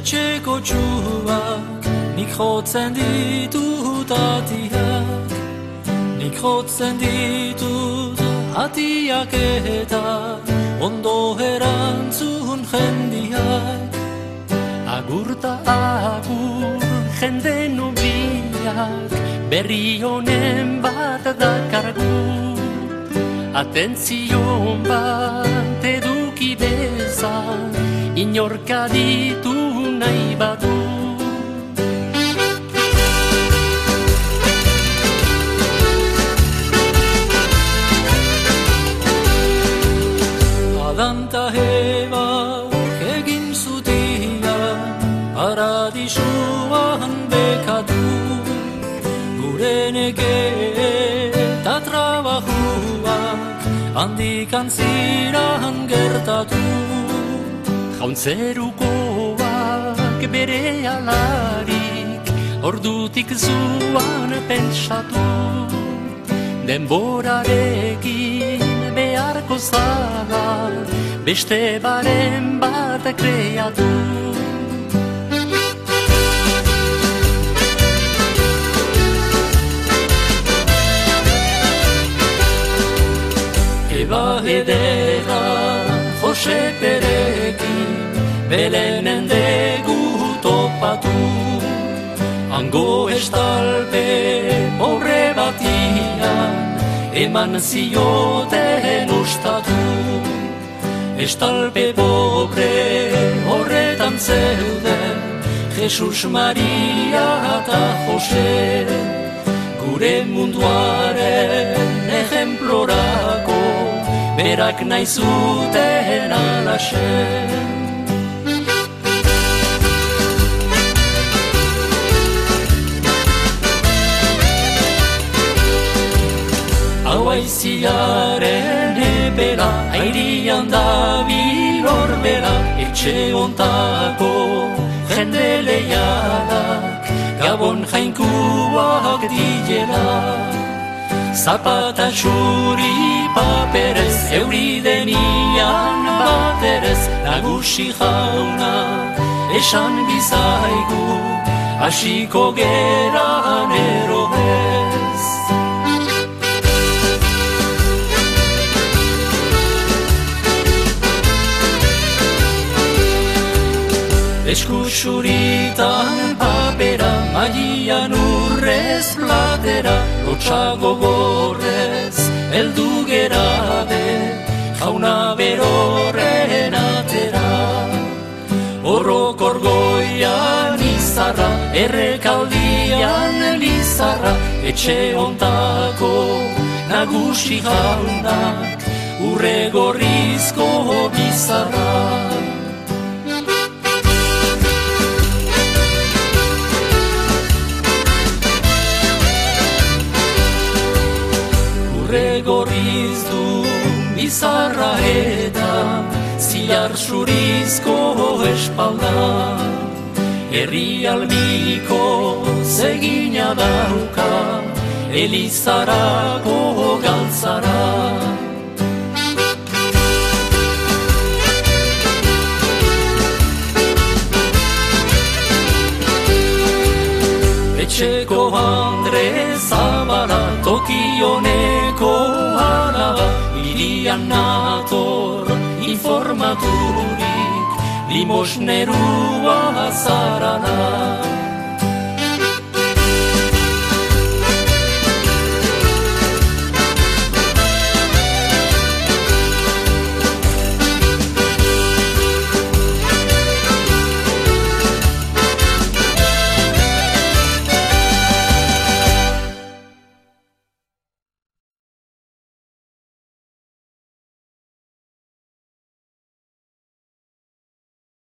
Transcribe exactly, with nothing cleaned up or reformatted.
etxeko txuak, nik jotzen ditut atiak, nik jotzen ditut atiak eta ondo erantzun jendiak. Agurta agur jende nubiak, berri honen bat dakargu. Atentzion bat eduki bezan, inorka ditu nahi badu. Adan ta Eva egin zutian, paradisuan bekatu, gure neke eta trabajuak handikan ziran gertatu. Jauntzerukoak bere alarik, ordutik zuan pentsatu, denborarekin beharko zala, beste baren bat kreatu. Eba edera Jose Perekin, Belenen degu topatu, hango estalpe pobre batian, eman zioten ustatu. Estalpe pobre horretan zeuden, Jesus Maria eta Jose, gure munduaren ejemplorako, berak nahi zuten alaxe. Hauaiziaren ebela, airian da bilorbela, etxe ontako jende leialak, gabon jainkuak diela. Zapata xuri paperez, euridenian baterez, nagusi jauna esan bizaigu, hasiko geran eroez. Eskuxuritan papera, magian urrez platera, lotxago gorrez, eldu gerabe, jauna berorren atera. Horrokor goian izarra, errekaldian lizarra, etxe ontako nagusi jaunak, urre gorrizko bizarra. Gorriz du bizarra eta zilar surizko espalda, herri albiko zegina dauka, elizarako galtzara. Etxeko Andre Zabala, Tokioneko alaba, irian nator informaturik, limosnerua zarala.